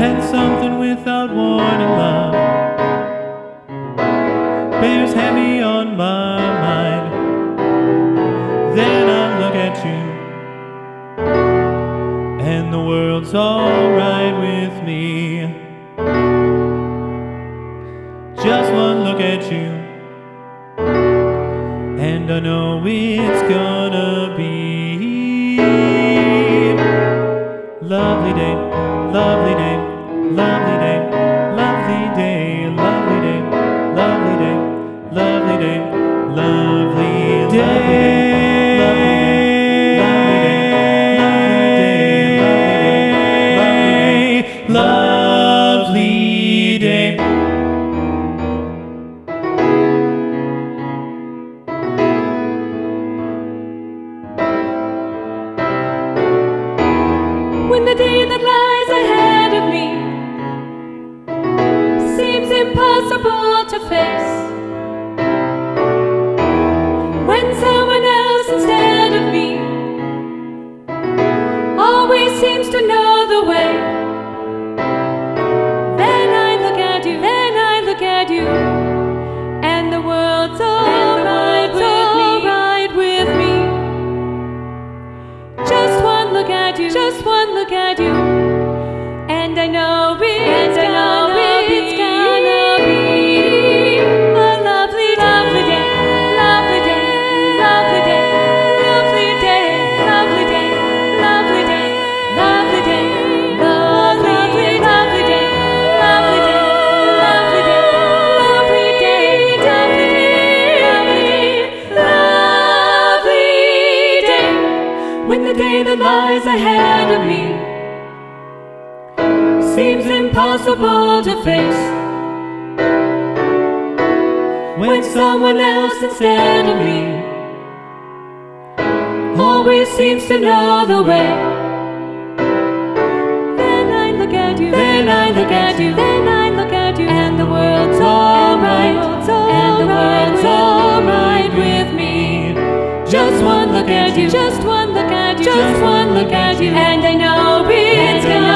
and something without warning, love bears heavy on my mind. Then I look at you, and the world's alright with me. Just one look at you, and I know it's gonna be lovely day, lovely day, lovely day, lovely day, lovely day, lovely day, lovely day, lovely day. Lovely day. When the day that lies ahead of me seems impossible to face, when someone else instead of me always seems to know the way, then I look at you, and the world's alright with me. Just one look at you, and I know it's gonna be a lovely day, lovely day, lovely day, lovely day, lovely day, lovely day, lovely day, lovely day, lovely, lovely day, lovely day, lovely day, lovely day, lovely day, lovely day. When the day that lies ahead of me seems impossible to face, when someone else instead of me always seems to know the way, then I look at you, and the world's alright, and the world's alright with me. Just one look at you, and I know it's gonna